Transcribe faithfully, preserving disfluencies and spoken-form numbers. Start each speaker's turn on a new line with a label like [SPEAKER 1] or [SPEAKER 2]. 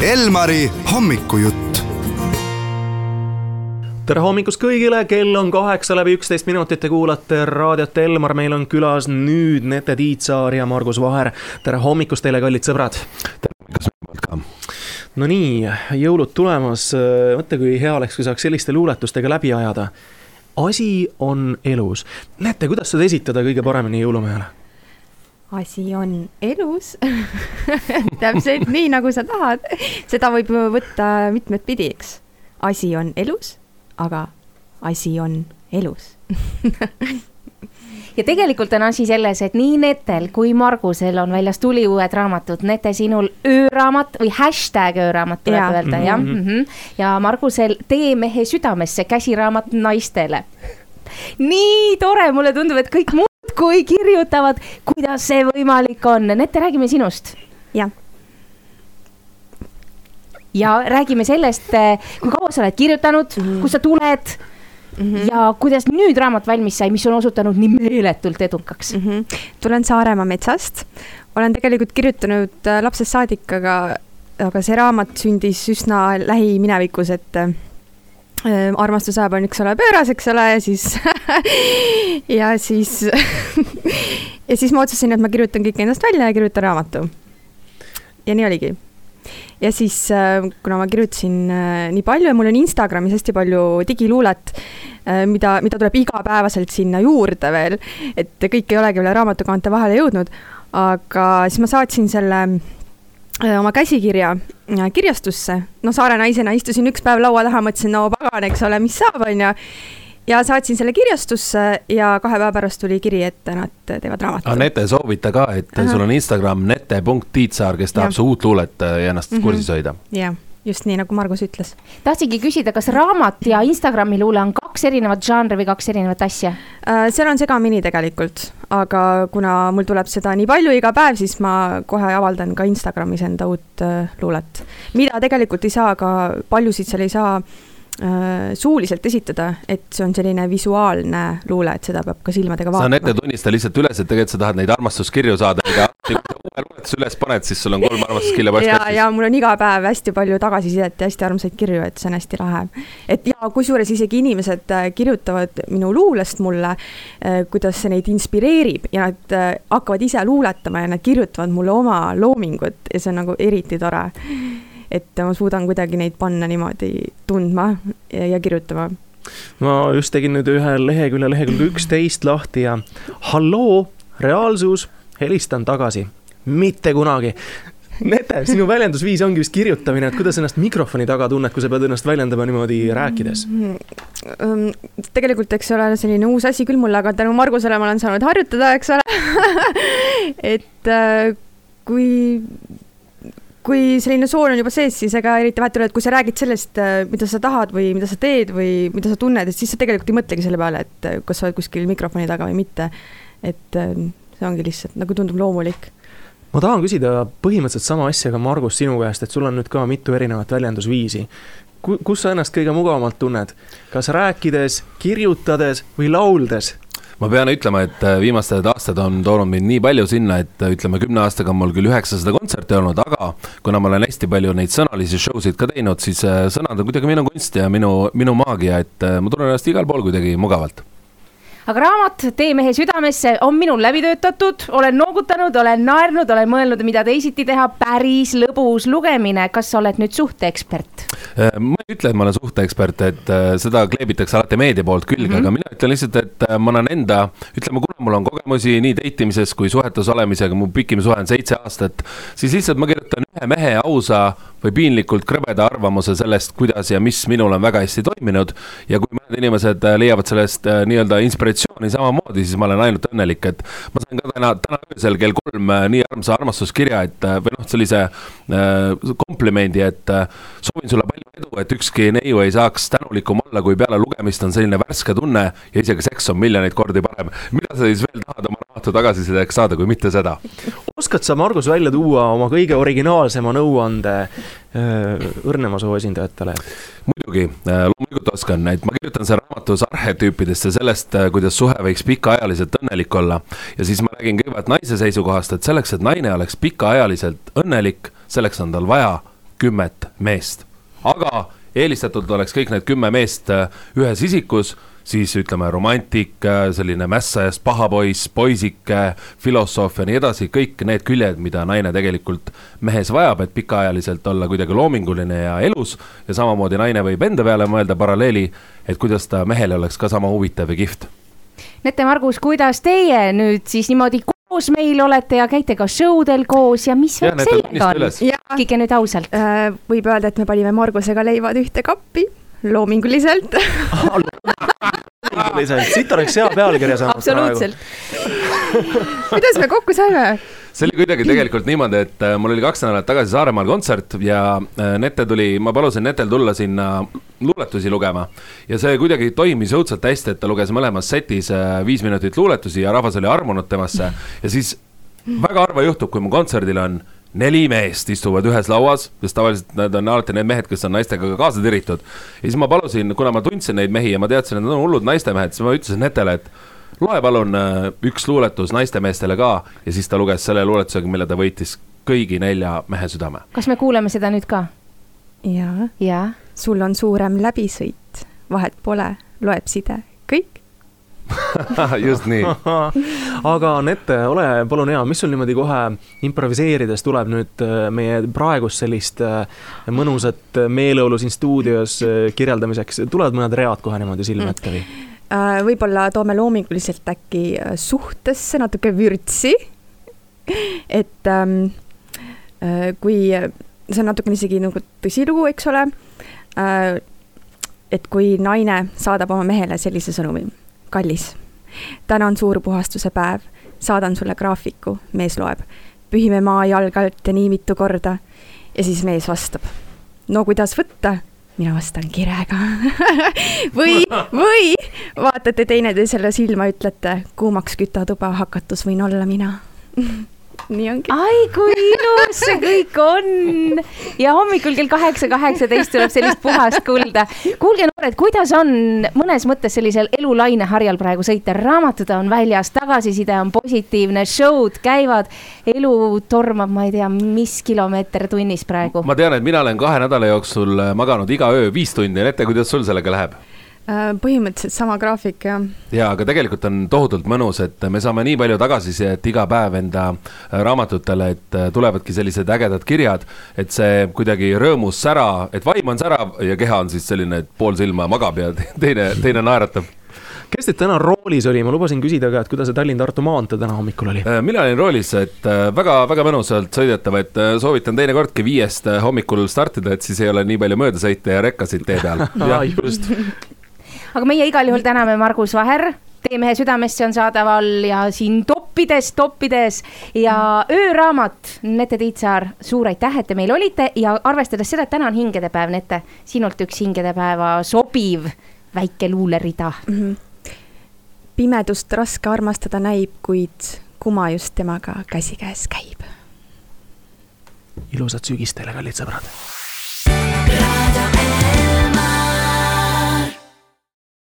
[SPEAKER 1] Elmari hommikujutt.
[SPEAKER 2] Tere hommikust kõigile, kell on kaheksa läbi üksteist minutit ja kuulate raadiot Elmar. Meil on külas nüüd Nete Tiitsaar ja Margus Vaher. Tere hommikust teile, kallid sõbrad.
[SPEAKER 3] Tere hommikust ka.
[SPEAKER 2] No nii, jõulud tulemas. Mõtle, kui hea oleks, kui saaks selliste luuletustega läbi ajada. Asi on elus. Nete, kuidas seda esitada kõige paremini jõulumehele?
[SPEAKER 4] Asi on elus. Täpselt nii, nagu sa tahad. Seda võib võtta mitmed pidiks. Asi on elus, aga asi on elus.
[SPEAKER 5] Ja tegelikult on asi selles, et nii Netel kui Margusel on väljas tuli uued raamatud. Nete, sinul ööraamat või hashtag ööraamat tuleb ja. öelda, jah. Mm -hmm. Ja Margusel Tee mehe südamesse, käsiraamat naistele. Nii tore, mulle tundub, et kõik muud kui kirjutavad, kuidas see võimalik on. Nete, räägime sinust.
[SPEAKER 4] Ja.
[SPEAKER 5] Ja räägime sellest, kui kaua sa oled kirjutanud, mm -hmm. kus sa tuled mm -hmm. ja kuidas nüüd raamat valmis sai, mis on osutunud nii meeletult edukaks.
[SPEAKER 4] Mm -hmm. Tulen Saaremaa metsast. Olen tegelikult kirjutanud lapsest saadik, aga, aga see raamat sündis üsna lähiminevikus, et äh, armastus ajab on üks ole pööras, eks ole, ja siis ja siis ja siis ma otsusin, et ma kirjutan kõik endast välja ja kirjutan raamatu. Ja nii oligi. Ja siis, kuna ma kirjutasin nii palju ja mul on Instagramis hästi palju digiluulet, mida, mida tuleb igapäevaselt sinna juurde veel, et kõik ei olegi veel raamatukaante vahele jõudnud, aga siis ma saatsin selle oma käsikirja kirjastusse. No Saare naisena istusin üks päev laua taha, mõtlesin, no pagan, eks ole, mis saab on ja ja saatsin selle kirjastusse ja kahe päeva pärast tuli kiri, et nad teevad raamatu.
[SPEAKER 3] Aga Nete, soovita ka, et Aha. sul on Instagram nete punkt tiitsaar, kes tahab su uut luulet ja ennast mm -hmm. kursis hoida.
[SPEAKER 4] Jah, just nii, nagu Margus ütles.
[SPEAKER 5] Tahtsingi küsida, kas raamat ja Instagrami luule on kaks erinevat žanri või kaks erinevat asja?
[SPEAKER 4] Äh, seal on segamini tegelikult, aga kuna mul tuleb seda nii palju iga päev, siis ma kohe avaldan ka Instagramis enda uut äh, luulet. Mida tegelikult ei saa, ka paljusid seal ei saa suuliselt esitada, et see on selline visuaalne luule, et seda peab ka silmadega vaatama.
[SPEAKER 3] Sa Nete tunnista lihtsalt üles, et tegelikult sa tahad neid armastuskirju saada, mida uue luuletus üles paned, siis sul on kolm armastuskirja paiskas.
[SPEAKER 4] Ja, ja mul on iga päev hästi palju tagasisidet ja hästi armsaid kirju, et see on hästi lahe. Et ja kusjuures isegi inimesed kirjutavad minu luulest mulle, kuidas see neid inspireerib ja nad hakkavad ise luuletama ja nad kirjutavad mulle oma loomingut ja see on nagu eriti tore. Et ma suudan kuidagi neid panna niimoodi tundma ja, ja kirjutama.
[SPEAKER 2] Ma just tegin nüüd ühe lehekülje, lehekülje üksteist lahti ja halloo, reaalsus, helistan tagasi. Mitte kunagi. Nete, sinu väljendusviis ongi vist kirjutamine, et kuidas ennast mikrofoni taga tunned, kui sa pead ennast väljendama niimoodi rääkides?
[SPEAKER 4] Tegelikult eks ole selline uus asi küll mulle, aga tänu Margusele ma olen saanud harjutada, eks ole. Et kui... kui selline soon on juba sees, siis ega eriti vahet üle, et kui sa räägid sellest, mida sa tahad või mida sa teed või mida sa tunned, et siis sa tegelikult ei mõtlegi selle peale, et kas sa oled kuskil mikrofoni taga või mitte. Et see ongi lihtsalt nagu tundub loomulik.
[SPEAKER 2] Ma tahan küsida põhimõtteliselt sama asja ka Margus sinu käest, et sul on nüüd ka mitu erinevat väljendusviisi. Kus sa ennast kõige mugavamalt tunned? Kas rääkides, kirjutades või lauldes?
[SPEAKER 3] Ma pean ütlema, et viimased aastad on toonud mind nii palju sinna, et ütleme kümne aastaga on mul küll üheksasada kontserti olnud, aga kuna ma olen hästi palju neid sõnalisi showsid ka teinud, siis sõnad on kuidagi minu kunst ja minu, minu maagia, et ma tunnen ennast igal pool kuidagi mugavalt.
[SPEAKER 5] Aga raamat Tee mehe südamesse on minul läbi töötatud, olen noogutanud, olen naernud, olen mõelnud, mida teisiti teha, päris lõbus lugemine. Kas sa oled nüüd suhteekspert?
[SPEAKER 3] Ma ei ütle, et ma olen suhteekspert, et seda kleebitakse alati meedia poolt külge, mm -hmm. aga mina ütlen lihtsalt, et ma olen enda, ütleme, kuna mul on kogemusi nii deitimises kui suhetus olemisega, mu pikim suhe on seitse aastat, siis lihtsalt ma kirjutan ühe mehe ausa või piinlikult krõbeda arvamuse sellest, kuidas ja mis minul on väga hästi toiminud ja kui mõned inimesed leiavad sellest nii-öelda inspiratsiooni samamoodi, siis ma olen ainult õnnelik, et ma sain ka täna, täna öösel kell kolm nii armsa armastuskirja, et või noh, sellise äh, komplimendi, et äh, soovin sulle palju edu, et ükski neiu ei saaks tänulikum olla, kui peale lugemist on selline värske tunne ja isegi seks on miljoneid kordi parem. Mida sa siis veel tahad oma raamatu tagasisideks saada, kui mitte seda?
[SPEAKER 2] Oskad sa, Margus, välja tuua oma kõige originaalsema nõuande õrnema soo esindajatele?
[SPEAKER 3] Muidugi, loomulikult oskan, et ma kirjutan see raamatus arhetüüpidest ja sellest, kuidas suhe võiks pikaajaliselt õnnelik olla. Ja siis ma räägin kõigepealt naise seisukohast, et selleks, et naine oleks pikaajaliselt õnnelik, selleks on tal vaja kümmet meest. Aga eelistatult oleks kõik need kümme meest ühes isikus, siis ütleme romantik, selline mässajast pahapoiss, poisike, filosoof ja nii edasi, kõik need küljed, mida naine tegelikult mehes vajab, et pikaajaliselt olla kuidagi loominguline ja elus ja samamoodi naine võib enda peale mõelda paralleeli, et kuidas ta mehele oleks ka sama huvitav ja kihvt.
[SPEAKER 5] Nete, Margus, kuidas teie nüüd siis niimoodi koos meil olete ja käite ka showdel koos ja mis värk sellega on? Kike nüüd ausalt.
[SPEAKER 4] Võib öelda, et me panime Margusega leivad ühte kappi, loominguliselt.
[SPEAKER 2] Loominguliselt, siit oleks hea pealkirja saanud.
[SPEAKER 5] Absoluutselt.
[SPEAKER 4] Kuidas me kokku saime?
[SPEAKER 3] See oli kuidagi tegelikult niimoodi, et mul oli kaks nädalat tagasi Saaremaal kontsert ja Nete tuli, ma palusin Netel tulla sinna luuletusi lugema ja see kuidagi toimis õudselt hästi, et ta luges mõlemas setis viis minutit luuletusi ja rahvas oli armunud temasse ja siis väga harva juhtub, kui mu kontserdil on neli meest istuvad ühes lauas, sest tavaliselt need on alati need mehed, kes on naistega ka kaasa tiritud ja siis ma palusin, kuna ma tundsin neid mehi ja ma teadsin, et nad on hullud naistemehed, siis ma ütlesin Netele, et loe palun üks luuletus naistemeestele ka ja siis ta luges selle luuletusega, mille ta võitis kõigi nelja mehe südame.
[SPEAKER 5] Kas me kuuleme seda nüüd ka?
[SPEAKER 4] Jaa.
[SPEAKER 5] Ja.
[SPEAKER 4] Sul on suurem läbisõit, vahet pole, loeb side, kõik.
[SPEAKER 3] Just nii.
[SPEAKER 2] Aga Nete, ole palun hea, mis sul niimoodi kohe improviseerides tuleb nüüd meie praegust sellist mõnusat meeleolu siin stuudios kirjeldamiseks, tulevad mõned read kohe niimoodi silme ette või?
[SPEAKER 4] Võib-olla toome loominguliselt äkki suhtesse natuke vürtsi, et ähm, kui see on natuke isegi nagu tõsilugu, eks ole, äh, et kui naine saadab oma mehele sellise sõnumi, kallis, täna on suur puhastuse päev, saadan sulle graafiku, mees loeb, pühime maa jalgalt ja nii mitu korda ja siis mees vastab, no kuidas võtta? Mina vastan kirega. või, või vaatate teineteisele silma, ütlete, kuumaks kütatuba hakatus võin olla mina. Nii ongi.
[SPEAKER 5] Ai, kui ilus see kõik on. Ja hommikul kell kaheksa kaheksateist tuleb sellist puhast kulda. Kuulge noored, kuidas on mõnes mõttes sellisel elulaineharjal praegu sõita? Raamatud on väljas, tagasiside on positiivne, showd käivad, elu tormab, ma ei tea, mis kilomeeter tunnis praegu.
[SPEAKER 3] Ma tean, et mina olen kahe nädala jooksul maganud iga öö viis tundi. Nete, kuidas sul sellega läheb?
[SPEAKER 4] Põhimõtteliselt sama graafik, jah.
[SPEAKER 3] Ja, aga tegelikult on tohutult mõnus, et me saame nii palju tagasisidet iga päev enda raamatutele, et tulevadki sellised ägedad kirjad, et see kuidagi rõõmus sära, et vaim on sära ja keha on siis selline, et pool silma magab ja teine, teine naeratab.
[SPEAKER 2] Kes teid täna roolis oli? Ma lubasin küsida ka, et kuidas see Tallinn-Tartu maantee täna hommikul oli?
[SPEAKER 3] Mina olin roolis, et väga, väga mõnusalt sõidetav, et soovitan teine kordki viiest hommikul startida, et siis ei ole nii palju möödasõite ja rekkasid tee peal.
[SPEAKER 2] Ja, just.
[SPEAKER 5] Aga meie igal juhul täname Margus Vaher, Tee mehe südamesse on saadaval ja siin toppides, toppides ja ööraamat, Nete Tiitsaar, suur aitäh, et te meil olite ja arvestades seda, et täna on hingedepäev, Nete, sinult üks hingedepäeva sobiv väike luulerida. Mm-hmm.
[SPEAKER 4] Pimedust raske armastada näib, kuid kuma just temaga käsikäes käib.
[SPEAKER 2] Ilusat sügist teile, kallid sõbrad.